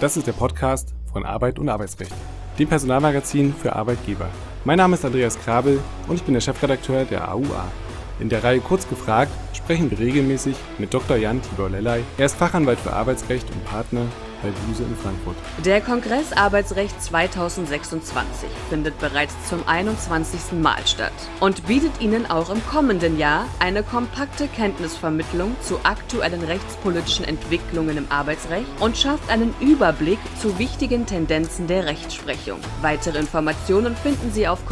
Das ist der Podcast von Arbeit und Arbeitsrecht, dem Personalmagazin für Arbeitgeber. Mein Name ist Andreas Krabel und ich bin der Chefredakteur der AUA. In der Reihe Kurz gefragt sprechen wir regelmäßig mit Dr. Jan Tibor Lellay. Er ist Fachanwalt für Arbeitsrecht und Partner bei Buse in Frankfurt. Der Kongress Arbeitsrecht 2026 findet bereits zum 21. Mal statt und bietet Ihnen auch im kommenden Jahr eine kompakte Kenntnisvermittlung zu aktuellen rechtspolitischen Entwicklungen im Arbeitsrecht und schafft einen Überblick zu wichtigen Tendenzen der Rechtsprechung. Weitere Informationen finden Sie auf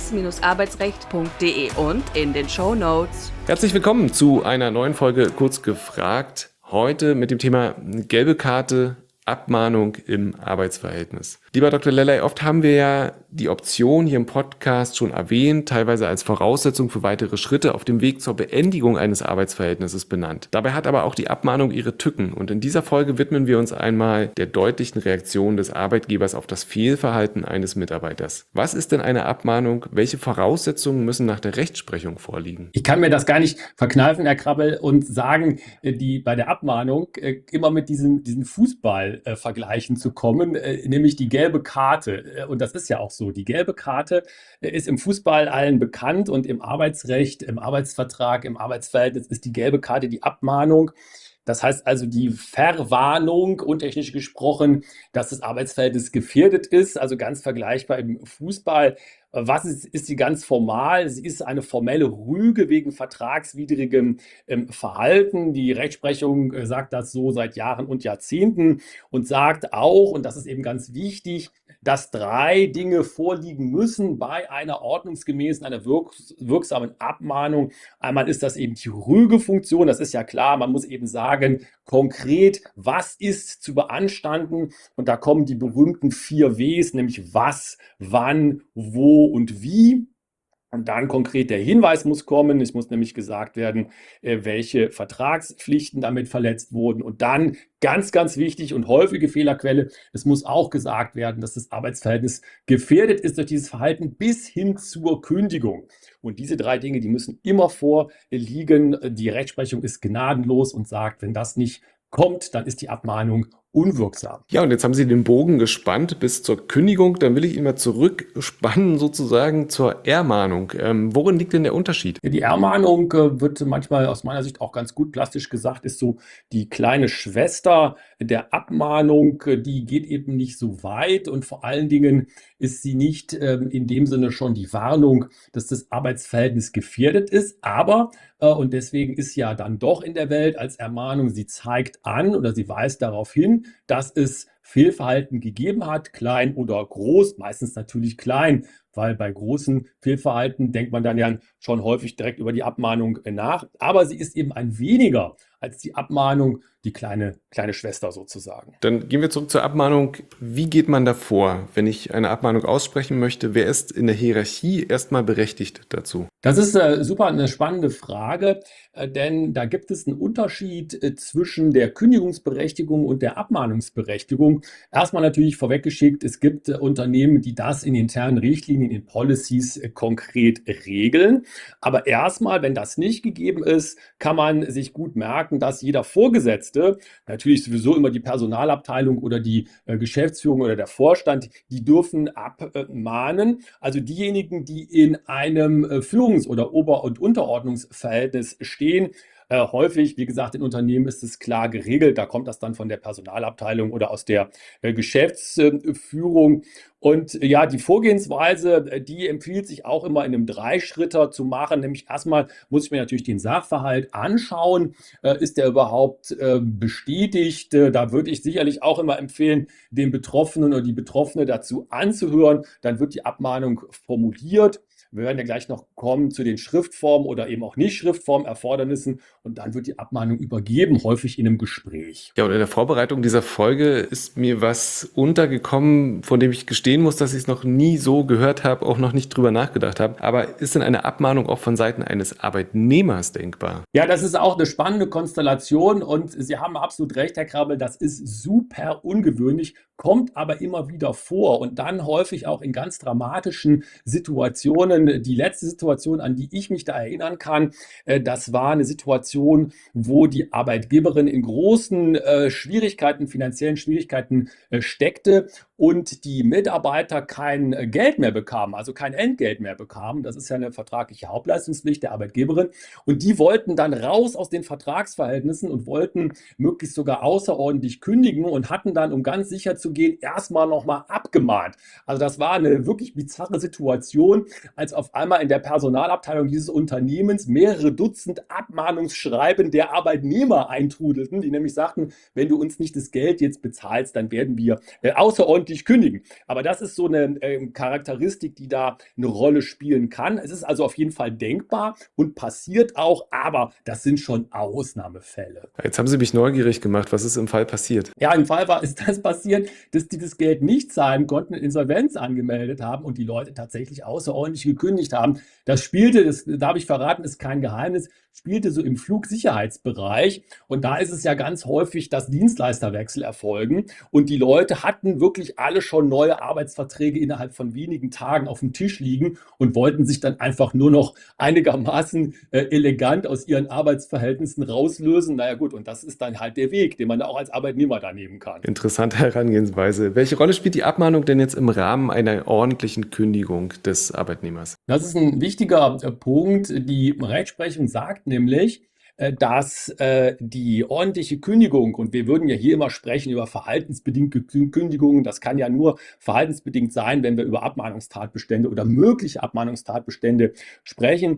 kongress-arbeitsrecht.de und in den Shownotes. Herzlich willkommen zu einer neuen Folge Kurz gefragt. Heute mit dem Thema gelbe Karte, Abmahnung im Arbeitsverhältnis. Lieber Dr. Lellay, oft haben wir ja die Option hier im Podcast schon erwähnt, teilweise als Voraussetzung für weitere Schritte auf dem Weg zur Beendigung eines Arbeitsverhältnisses benannt. Dabei hat aber auch die Abmahnung ihre Tücken und in dieser Folge widmen wir uns einmal der deutlichen Reaktion des Arbeitgebers auf das Fehlverhalten eines Mitarbeiters. Was ist denn eine Abmahnung? Welche Voraussetzungen müssen nach der Rechtsprechung vorliegen? Ich kann mir das gar nicht verkneifen, Herr Krabbel, und sagen, die bei der Abmahnung immer mit diesen Fußball vergleichen zu kommen, nämlich die gelbe Karte. Und das ist ja auch so. Die gelbe Karte ist im Fußball allen bekannt und im Arbeitsrecht, im Arbeitsvertrag, im Arbeitsverhältnis ist die gelbe Karte die Abmahnung. Das heißt also die Verwarnung, untechnisch gesprochen, dass das Arbeitsverhältnis gefährdet ist, also ganz vergleichbar im Fußball. Was ist sie ganz formal? Sie ist eine formelle Rüge wegen vertragswidrigem Verhalten. Die Rechtsprechung sagt das so seit Jahren und Jahrzehnten und sagt auch, und das ist eben ganz wichtig, dass 3 Dinge vorliegen müssen bei einer ordnungsgemäßen, einer wirksamen Abmahnung. Einmal ist das eben die Rügefunktion, das ist ja klar, man muss eben sagen, konkret, was ist zu beanstanden? Und da kommen die berühmten 4 Ws, nämlich was, wann, wo und wie. Und dann konkret der Hinweis muss kommen. Es muss nämlich gesagt werden, welche Vertragspflichten damit verletzt wurden. Und dann ganz, ganz wichtig und häufige Fehlerquelle, es muss auch gesagt werden, dass das Arbeitsverhältnis gefährdet ist durch dieses Verhalten bis hin zur Kündigung. Und diese 3 Dinge, die müssen immer vorliegen. Die Rechtsprechung ist gnadenlos und sagt, wenn das nicht kommt, dann ist die Abmahnung unwirksam. Ja, und jetzt haben Sie den Bogen gespannt bis zur Kündigung. Dann will ich ihn mal zurückspannen sozusagen zur Ermahnung. Worin liegt denn der Unterschied? Die Ermahnung wird manchmal aus meiner Sicht auch ganz gut plastisch gesagt, ist so die kleine Schwester der Abmahnung. Die geht eben nicht so weit und vor allen Dingen ist sie nicht in dem Sinne schon die Warnung, dass das Arbeitsverhältnis gefährdet ist. Aber, und deswegen ist ja dann doch in der Welt als Ermahnung, sie zeigt an oder sie weist darauf hin, dass es Fehlverhalten gegeben hat, klein oder groß, meistens natürlich klein, weil bei großen Fehlverhalten denkt man dann ja schon häufig direkt über die Abmahnung nach. Aber sie ist eben ein weniger als die Abmahnung, die kleine Schwester sozusagen. Dann gehen wir zurück zur Abmahnung. Wie geht man da vor, wenn ich eine Abmahnung aussprechen möchte? Wer ist in der Hierarchie erstmal berechtigt dazu? Das ist super eine spannende Frage, denn da gibt es einen Unterschied zwischen der Kündigungsberechtigung und der Abmahnungsberechtigung. Erstmal natürlich vorweggeschickt, es gibt Unternehmen, die das in internen Richtlinien, in Policies konkret regeln. Aber erstmal, wenn das nicht gegeben ist, kann man sich gut merken, dass jeder Vorgesetzte, natürlich sowieso immer die Personalabteilung oder die Geschäftsführung oder der Vorstand, die dürfen abmahnen. Also diejenigen, die in einem Führungs- oder Ober- und Unterordnungsverhältnis stehen. Häufig, wie gesagt, in Unternehmen ist es klar geregelt. Da kommt das dann von der Personalabteilung oder aus der Geschäftsführung. Und ja, die Vorgehensweise, die empfiehlt sich auch immer in einem 3-Schritter zu machen. Nämlich erstmal muss ich mir natürlich den Sachverhalt anschauen. Ist der überhaupt bestätigt? Da würde ich sicherlich auch immer empfehlen, den Betroffenen oder die Betroffene dazu anzuhören. Dann wird die Abmahnung formuliert. Wir werden ja gleich noch kommen zu den Schriftformen oder eben auch nicht Schriftformerfordernissen und dann wird die Abmahnung übergeben, häufig in einem Gespräch. Ja, und in der Vorbereitung dieser Folge ist mir was untergekommen, von dem ich gestehen muss, dass ich es noch nie so gehört habe, auch noch nicht drüber nachgedacht habe. Aber ist denn eine Abmahnung auch von Seiten eines Arbeitnehmers denkbar? Ja, das ist auch eine spannende Konstellation und Sie haben absolut recht, Herr Krabbel, das ist super ungewöhnlich, kommt aber immer wieder vor und dann häufig auch in ganz dramatischen Situationen, Situation, die letzte Situation, an die ich mich da erinnern kann, das war eine Situation, wo die Arbeitgeberin in großen Schwierigkeiten, finanziellen Schwierigkeiten steckte und die Mitarbeiter kein Geld mehr bekamen, also kein Entgelt mehr bekamen. Das ist ja eine vertragliche Hauptleistungspflicht der Arbeitgeberin. Und die wollten dann raus aus den Vertragsverhältnissen und wollten möglichst sogar außerordentlich kündigen und hatten dann, um ganz sicher zu gehen, erstmal nochmal abgemahnt. Also das war eine wirklich bizarre Situation, als auf einmal in der Personalabteilung dieses Unternehmens mehrere Dutzend Abmahnungsschreiben der Arbeitnehmer eintrudelten, die nämlich sagten, wenn du uns nicht das Geld jetzt bezahlst, dann werden wir außerordentlich kündigen. Aber das ist so eine Charakteristik, die da eine Rolle spielen kann. Es ist also auf jeden Fall denkbar und passiert auch, aber das sind schon Ausnahmefälle. Jetzt haben Sie mich neugierig gemacht. Was ist im Fall passiert? Ja, im Fall ist das passiert, dass die das Geld nicht zahlen konnten, Insolvenz angemeldet haben und die Leute tatsächlich außerordentlich gekündigt haben. Das spielte, das darf ich verraten, ist kein Geheimnis, spielte so im Flugsicherheitsbereich. Und da ist es ja ganz häufig, dass Dienstleisterwechsel erfolgen. Und die Leute hatten wirklich alle schon neue Arbeitsverträge innerhalb von wenigen Tagen auf dem Tisch liegen und wollten sich dann einfach nur noch einigermaßen elegant aus ihren Arbeitsverhältnissen rauslösen. Naja gut, und das ist dann halt der Weg, den man auch als Arbeitnehmer da nehmen kann. Interessante Herangehensweise. Welche Rolle spielt die Abmahnung denn jetzt im Rahmen einer ordentlichen Kündigung des Arbeitnehmers? Das ist ein wichtiger Punkt. Die Rechtsprechung sagt nämlich, dass die ordentliche Kündigung, und wir würden ja hier immer sprechen über verhaltensbedingte Kündigungen, das kann ja nur verhaltensbedingt sein, wenn wir über Abmahnungstatbestände oder mögliche Abmahnungstatbestände sprechen,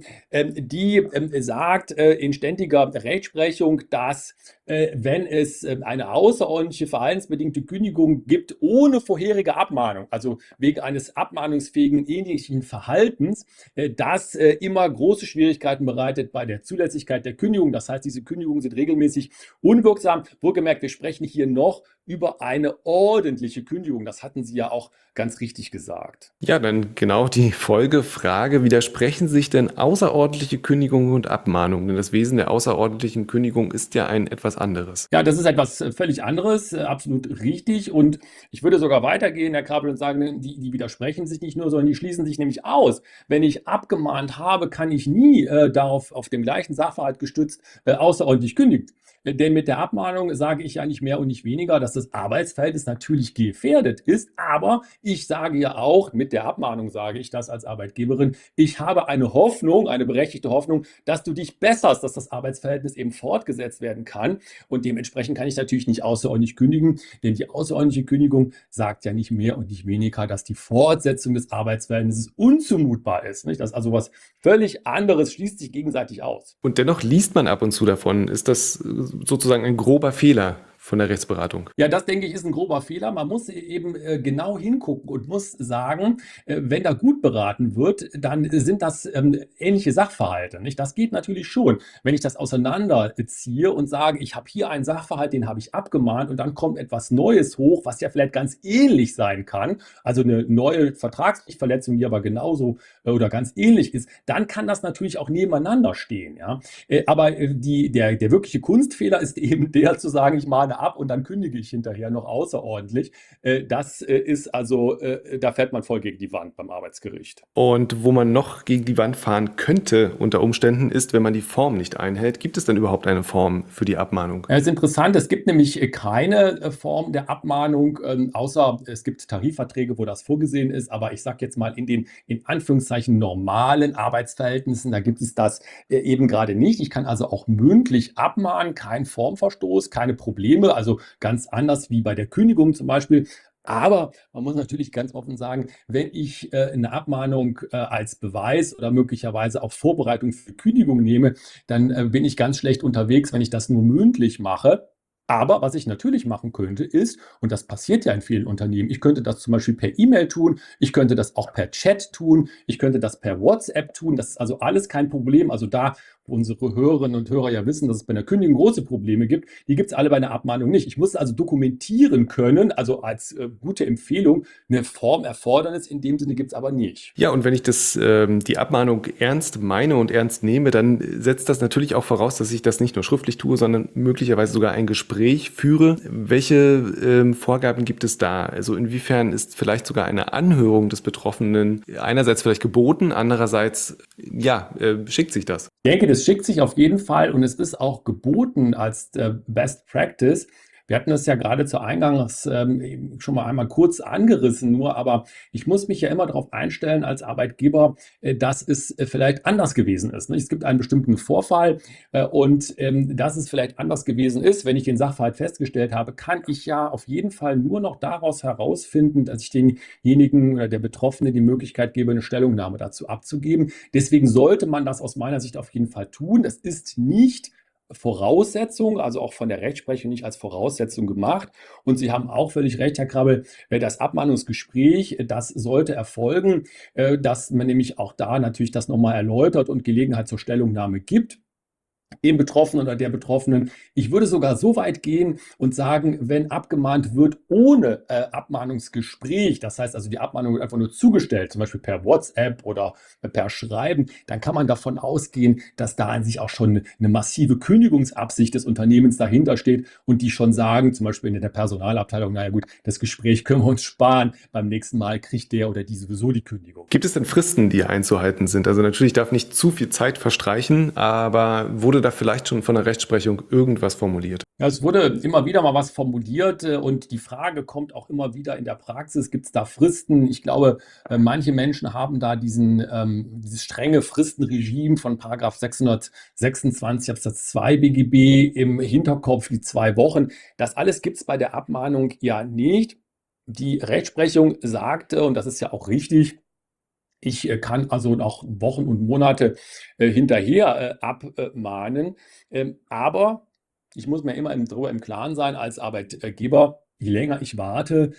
die sagt in ständiger Rechtsprechung, dass wenn es eine außerordentliche verhaltensbedingte Kündigung gibt ohne vorherige Abmahnung, also wegen eines abmahnungsfähigen ähnlichen Verhaltens, das immer große Schwierigkeiten bereitet bei der Zulässigkeit der Kündigung. Das heißt, diese Kündigungen sind regelmäßig unwirksam. Wohlgemerkt, wir sprechen hier noch über eine ordentliche Kündigung. Das hatten Sie ja auch ganz richtig gesagt. Ja, dann genau die Folgefrage. Widersprechen sich denn außerordentliche Kündigungen und Abmahnungen? Denn das Wesen der außerordentlichen Kündigung ist ja ein etwas anderes. Ja, das ist etwas völlig anderes, absolut richtig. Und ich würde sogar weitergehen, Herr Krabbel, und sagen, die widersprechen sich nicht nur, sondern die schließen sich nämlich aus. Wenn ich abgemahnt habe, kann ich nie darauf auf dem gleichen Sachverhalt gestützt außerordentlich kündigen. Denn mit der Abmahnung sage ich ja nicht mehr und nicht weniger, dass das Arbeitsverhältnis natürlich gefährdet ist. Aber ich sage ja auch, mit der Abmahnung sage ich das als Arbeitgeberin, ich habe eine Hoffnung, eine berechtigte Hoffnung, dass du dich besserst, dass das Arbeitsverhältnis eben fortgesetzt werden kann. Und dementsprechend kann ich natürlich nicht außerordentlich kündigen, denn die außerordentliche Kündigung sagt ja nicht mehr und nicht weniger, dass die Fortsetzung des Arbeitsverhältnisses unzumutbar ist. Nicht? Das ist also was völlig anderes, schließt sich gegenseitig aus. Und dennoch liest man ab und zu davon. Ist das sozusagen ein grober Fehler von der Rechtsberatung? Ja, das denke ich ist ein grober Fehler. Man muss eben genau hingucken und muss sagen, wenn da gut beraten wird, dann sind das ähnliche Sachverhalte. Nicht? Das geht natürlich schon. Wenn ich das auseinanderziehe und sage, ich habe hier einen Sachverhalt, den habe ich abgemahnt und dann kommt etwas Neues hoch, was ja vielleicht ganz ähnlich sein kann, also eine neue Vertragspflichtverletzung, die aber genauso oder ganz ähnlich ist, dann kann das natürlich auch nebeneinander stehen. Ja? Aber der wirkliche Kunstfehler ist eben der zu sagen, ich mahne ab und dann kündige ich hinterher noch außerordentlich. Das ist also, da fährt man voll gegen die Wand beim Arbeitsgericht. Und wo man noch gegen die Wand fahren könnte unter Umständen ist, wenn man die Form nicht einhält. Gibt es denn überhaupt eine Form für die Abmahnung? Es ist interessant, es gibt nämlich keine Form der Abmahnung, außer es gibt Tarifverträge, wo das vorgesehen ist. Aber ich sage jetzt mal in den in Anführungszeichen normalen Arbeitsverhältnissen, da gibt es das eben gerade nicht. Ich kann also auch mündlich abmahnen, kein Formverstoß, keine Probleme, also ganz anders wie bei der Kündigung zum Beispiel. Aber man muss natürlich ganz offen sagen, wenn ich eine Abmahnung als Beweis oder möglicherweise auch Vorbereitung für Kündigung nehme, dann bin ich ganz schlecht unterwegs, wenn ich das nur mündlich mache. Aber was ich natürlich machen könnte, ist, und das passiert ja in vielen Unternehmen, ich könnte das zum Beispiel per E-Mail tun, ich könnte das auch per Chat tun, ich könnte das per WhatsApp tun, das ist also alles kein Problem. Also da, unsere Hörerinnen und Hörer ja wissen, dass es bei einer Kündigung große Probleme gibt. Die gibt es alle bei einer Abmahnung nicht. Ich muss also dokumentieren können, also als gute Empfehlung. Eine Formerfordernis in dem Sinne gibt es aber nicht. Ja, und wenn ich die Abmahnung ernst meine und ernst nehme, dann setzt das natürlich auch voraus, dass ich das nicht nur schriftlich tue, sondern möglicherweise sogar ein Gespräch führe. Welche Vorgaben gibt es da? Also inwiefern ist vielleicht sogar eine Anhörung des Betroffenen einerseits vielleicht geboten, andererseits, schickt sich das? Ich denke, das schickt sich auf jeden Fall und es ist auch geboten als Best Practice. Wir hatten das ja gerade zu Eingangs eben schon mal einmal kurz angerissen, nur aber ich muss mich ja immer darauf einstellen als Arbeitgeber, dass es vielleicht anders gewesen ist. Ne? Es gibt einen bestimmten Vorfall und dass es vielleicht anders gewesen ist, wenn ich den Sachverhalt festgestellt habe, kann ich ja auf jeden Fall nur noch daraus herausfinden, dass ich denjenigen oder der Betroffene die Möglichkeit gebe, eine Stellungnahme dazu abzugeben. Deswegen sollte man das aus meiner Sicht auf jeden Fall tun. Das ist nicht Voraussetzung, also auch von der Rechtsprechung nicht als Voraussetzung gemacht. Und Sie haben auch völlig recht, Herr Krabbel, das Abmahnungsgespräch, das sollte erfolgen, dass man nämlich auch da natürlich das nochmal erläutert und Gelegenheit zur Stellungnahme gibt, dem Betroffenen oder der Betroffenen. Ich würde sogar so weit gehen und sagen, wenn abgemahnt wird ohne Abmahnungsgespräch, das heißt also die Abmahnung wird einfach nur zugestellt, zum Beispiel per WhatsApp oder per Schreiben, dann kann man davon ausgehen, dass da an sich auch schon eine massive Kündigungsabsicht des Unternehmens dahinter steht und die schon sagen, zum Beispiel in der Personalabteilung, naja gut, das Gespräch können wir uns sparen, beim nächsten Mal kriegt der oder die sowieso die Kündigung. Gibt es denn Fristen, die einzuhalten sind? Also natürlich darf nicht zu viel Zeit verstreichen, aber wurde da vielleicht schon von der Rechtsprechung irgendwas formuliert? Ja, es wurde immer wieder mal was formuliert und die Frage kommt auch immer wieder in der Praxis, gibt es da Fristen? Ich glaube, manche Menschen haben da dieses strenge Fristenregime von Paragraph 626 Absatz 2 BGB im Hinterkopf, die 2 Wochen. Das alles gibt es bei der Abmahnung ja nicht. Die Rechtsprechung sagte, und das ist ja auch richtig, ich kann also noch Wochen und Monate hinterher abmahnen, aber ich muss mir immer darüber im Klaren sein als Arbeitgeber, je länger ich warte,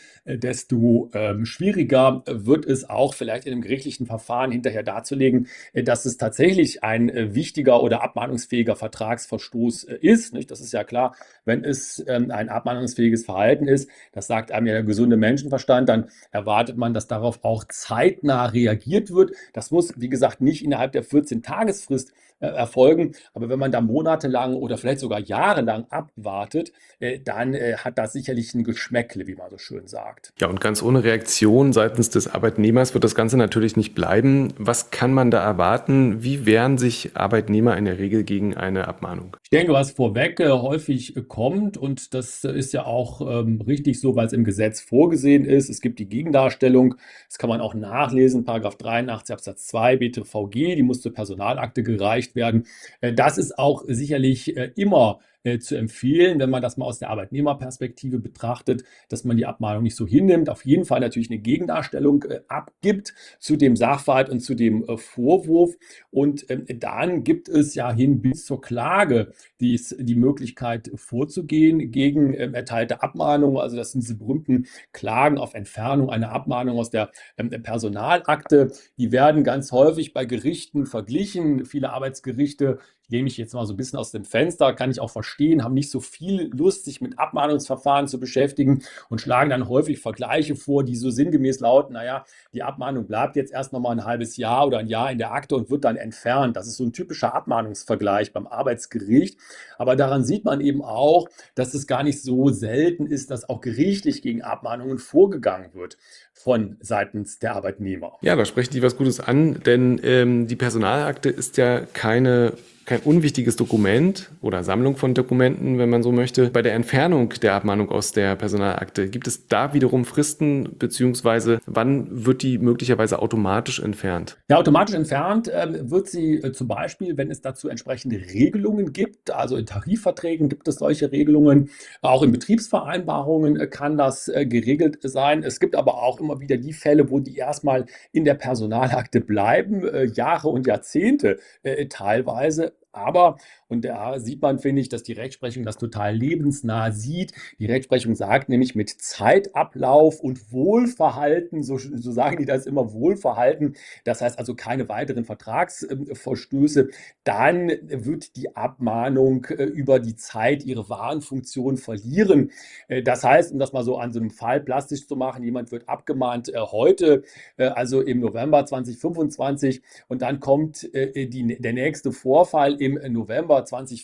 desto schwieriger wird es auch vielleicht in einem gerichtlichen Verfahren hinterher darzulegen, dass es tatsächlich ein wichtiger oder abmahnungsfähiger Vertragsverstoß ist. Nicht? Das ist ja klar, wenn es ein abmahnungsfähiges Verhalten ist, das sagt einem ja der gesunde Menschenverstand, dann erwartet man, dass darauf auch zeitnah reagiert wird. Das muss, wie gesagt, nicht innerhalb der 14-Tagesfrist erfolgen. Aber wenn man da monatelang oder vielleicht sogar jahrelang abwartet, dann hat das sicherlich ein Geschmäckle, wie man so schön sagt. Ja, und ganz ohne Reaktion seitens des Arbeitnehmers wird das Ganze natürlich nicht bleiben. Was kann man da erwarten? Wie wehren sich Arbeitnehmer in der Regel gegen eine Abmahnung? Ich denke, was vorweg häufig kommt, und das ist ja auch richtig so, weil es im Gesetz vorgesehen ist. Es gibt die Gegendarstellung, das kann man auch nachlesen, Paragraph 83 Absatz 2 BTVG, die muss zur Personalakte gereicht werden. Das ist auch sicherlich immer zu empfehlen, wenn man das mal aus der Arbeitnehmerperspektive betrachtet, dass man die Abmahnung nicht so hinnimmt. Auf jeden Fall natürlich eine Gegendarstellung abgibt zu dem Sachverhalt und zu dem Vorwurf. Und dann gibt es ja hin bis zur Klage die Möglichkeit vorzugehen gegen erteilte Abmahnungen. Also das sind diese berühmten Klagen auf Entfernung einer Abmahnung aus der Personalakte. Die werden ganz häufig bei Gerichten verglichen. Viele Arbeitsgerichte, ich lehne mich jetzt mal so ein bisschen aus dem Fenster, kann ich auch verstehen, haben nicht so viel Lust, sich mit Abmahnungsverfahren zu beschäftigen und schlagen dann häufig Vergleiche vor, die so sinngemäß lauten, naja, die Abmahnung bleibt jetzt erst noch mal ein halbes Jahr oder ein Jahr in der Akte und wird dann entfernt. Das ist so ein typischer Abmahnungsvergleich beim Arbeitsgericht. Aber daran sieht man eben auch, dass es gar nicht so selten ist, dass auch gerichtlich gegen Abmahnungen vorgegangen wird von seitens der Arbeitnehmer. Ja, da sprechen Sie was Gutes an, denn die Personalakte ist ja kein unwichtiges Dokument oder Sammlung von Dokumenten, wenn man so möchte. Bei der Entfernung der Abmahnung aus der Personalakte, gibt es da wiederum Fristen, beziehungsweise wann wird die möglicherweise automatisch entfernt? Ja, automatisch entfernt wird sie zum Beispiel, wenn es dazu entsprechende Regelungen gibt. Also in Tarifverträgen gibt es solche Regelungen. Auch in Betriebsvereinbarungen kann das geregelt sein. Es gibt aber auch immer wieder die Fälle, wo die erstmal in der Personalakte bleiben, Jahre und Jahrzehnte teilweise. Aber, Und da sieht man, finde ich, dass die Rechtsprechung das total lebensnah sieht. Die Rechtsprechung sagt nämlich mit Zeitablauf und Wohlverhalten, so sagen die das immer, Wohlverhalten, das heißt also keine weiteren Vertragsverstöße, dann wird die Abmahnung über die Zeit ihre wahren Funktion verlieren. Das heißt, um das mal so an so einem Fall plastisch zu machen, jemand wird abgemahnt heute, also im November 2025, und dann kommt der nächste Vorfall im November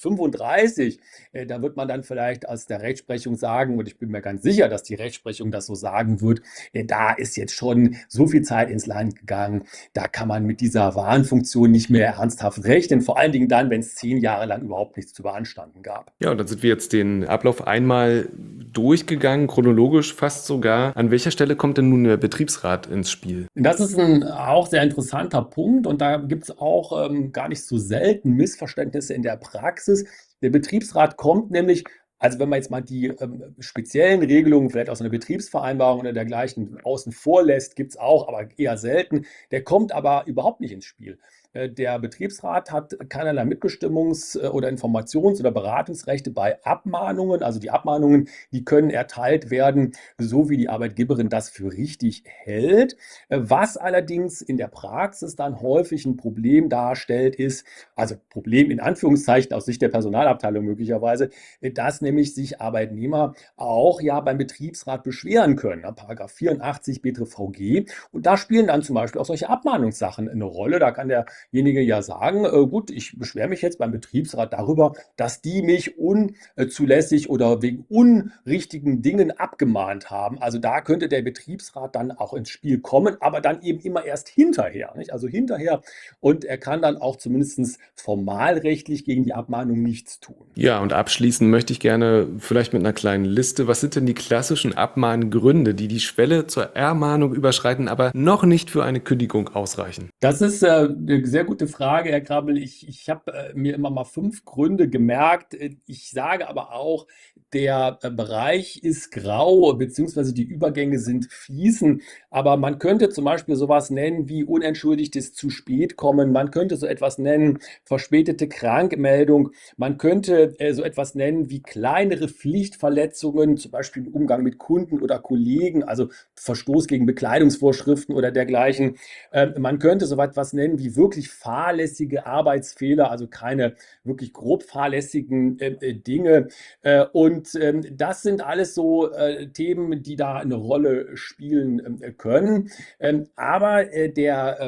2035. Da wird man dann vielleicht aus der Rechtsprechung sagen, und ich bin mir ganz sicher, dass die Rechtsprechung das so sagen wird, da ist jetzt schon so viel Zeit ins Land gegangen, da kann man mit dieser Warnfunktion nicht mehr ernsthaft rechnen, vor allen Dingen dann, wenn es 10 Jahre lang überhaupt nichts zu beanstanden gab. Ja, und dann sind wir jetzt den Ablauf einmal durchgegangen, chronologisch fast sogar. An welcher Stelle kommt denn nun der Betriebsrat ins Spiel? Das ist ein auch sehr interessanter Punkt, und da gibt es auch gar nicht so selten Missverständnisse in der Praxis. Der Betriebsrat kommt nämlich, also wenn man jetzt mal die speziellen Regelungen vielleicht aus einer Betriebsvereinbarung oder dergleichen außen vor lässt, gibt es auch, aber eher selten. Der kommt aber überhaupt nicht ins Spiel. Der Betriebsrat hat keinerlei Mitbestimmungs- oder Informations- oder Beratungsrechte bei Abmahnungen. Also die Abmahnungen, die können erteilt werden, so wie die Arbeitgeberin das für richtig hält. Was allerdings in der Praxis dann häufig ein Problem darstellt, ist, also Problem in Anführungszeichen aus Sicht der Personalabteilung möglicherweise, dass nämlich sich Arbeitnehmer auch ja beim Betriebsrat beschweren können, nach § 84 BTVG. Und da spielen dann zum Beispiel auch solche Abmahnungssachen eine Rolle. Da kann derjenige ja sagen, gut, ich beschwere mich jetzt beim Betriebsrat darüber, dass die mich unzulässig oder wegen unrichtigen Dingen abgemahnt haben. Also da könnte der Betriebsrat dann auch ins Spiel kommen, aber dann eben immer erst hinterher, nicht? Also hinterher, und er kann dann auch zumindest formalrechtlich gegen die Abmahnung nichts tun. Ja, und abschließen möchte ich gerne vielleicht mit einer kleinen Liste. Was sind denn die klassischen Abmahngründe, die die Schwelle zur Ermahnung überschreiten, aber noch nicht für eine Kündigung ausreichen? Das ist eine sehr gute Frage, Herr Krabbel. Ich habe mir immer mal 5 Gründe gemerkt. Ich sage aber auch, der Bereich ist grau, beziehungsweise die Übergänge sind fließend. Aber man könnte zum Beispiel sowas nennen wie unentschuldigtes zu spät kommen. Man könnte so etwas nennen verspätete Krankmeldung. Man könnte so etwas nennen wie kleinere Pflichtverletzungen, zum Beispiel im Umgang mit Kunden oder Kollegen, also Verstoß gegen Bekleidungsvorschriften oder dergleichen. Man könnte so etwas nennen wie wirklich fahrlässige Arbeitsfehler, also keine wirklich grob fahrlässigen Dinge. Und das sind alles so Themen, die da eine Rolle spielen können. Aber der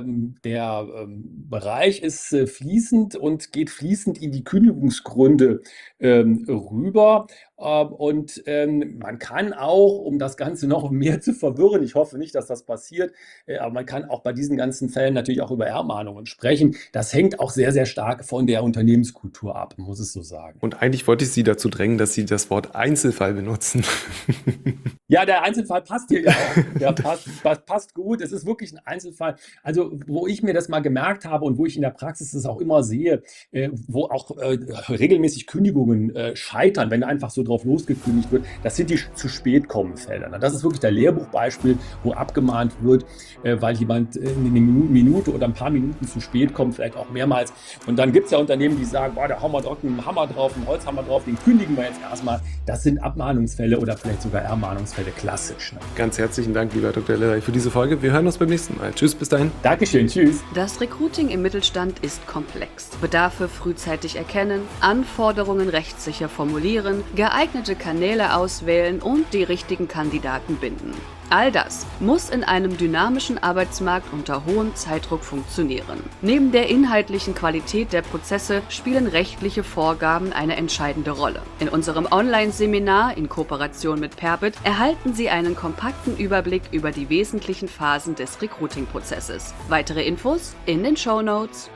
Bereich ist fließend und geht fließend in die Kündigungsgründe rüber. Und man kann auch, um das Ganze noch mehr zu verwirren, ich hoffe nicht, dass das passiert, aber man kann auch bei diesen ganzen Fällen natürlich auch über Ermahnungen sprechen. Das hängt auch sehr, sehr stark von der Unternehmenskultur ab, muss es so sagen. Und eigentlich wollte ich Sie dazu drängen, dass Sie das Wort Einzelfall benutzen. Ja, der Einzelfall passt hier ja auch. Der passt gut. Es ist wirklich ein Einzelfall. Also, wo ich mir das mal gemerkt habe und wo ich in der Praxis das auch immer sehe, wo auch regelmäßig Kündigungen scheitern, wenn einfach so drauf losgekündigt wird, das sind die zu spät kommenden Fälle. Das ist wirklich der Lehrbuchbeispiel, wo abgemahnt wird, weil jemand eine Minute oder ein paar Minuten zu spät kommt, vielleicht auch mehrmals. Und dann gibt es ja Unternehmen, die sagen, boah, da hauen wir doch einen Hammer drauf, einen Holzhammer drauf, den kündigen wir jetzt erstmal. Das sind Abmahnungsfälle oder vielleicht sogar Ermahnungsfälle, klassisch. Ganz herzlichen Dank, lieber Dr. Lelay, für diese Folge. Wir hören uns beim nächsten Mal. Tschüss, bis dahin. Dankeschön, tschüss. Das Recruiting im Mittelstand ist komplex. Bedarfe frühzeitig erkennen, Anforderungen rechtssicher formulieren, geeignete Kanäle auswählen und die richtigen Kandidaten binden. All das muss in einem dynamischen Arbeitsmarkt unter hohem Zeitdruck funktionieren. Neben der inhaltlichen Qualität der Prozesse spielen rechtliche Vorgaben eine entscheidende Rolle. In unserem Online-Seminar in Kooperation mit Perbit erhalten Sie einen kompakten Überblick über die wesentlichen Phasen des Recruiting-Prozesses. Weitere Infos in den Shownotes.